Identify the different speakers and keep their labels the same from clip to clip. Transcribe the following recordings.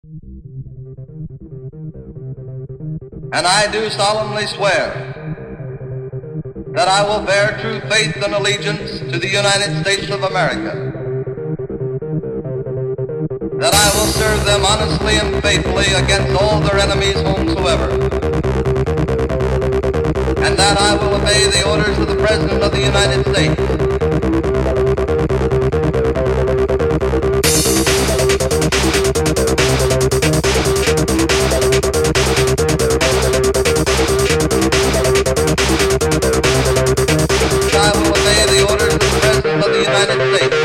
Speaker 1: And I do solemnly swear that I will bear true faith and allegiance to the United States of America, that I will serve them honestly and faithfully against all their enemies whomsoever, and that I will obey the orders of the President of the United States. I will obey the orders of the President of the United States.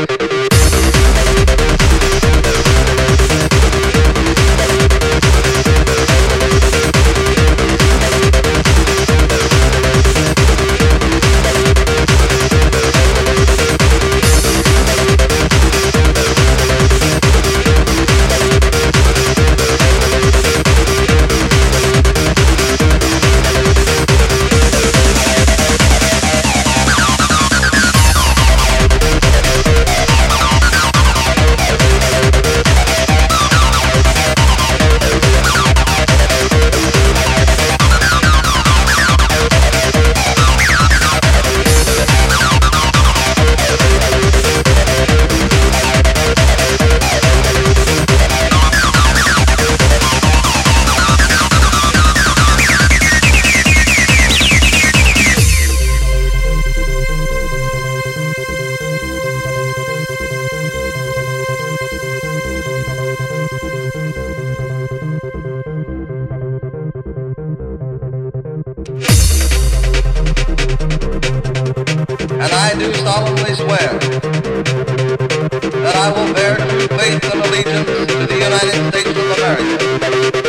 Speaker 1: And I do solemnly swear that I will bear true faith and allegiance to the United States of America,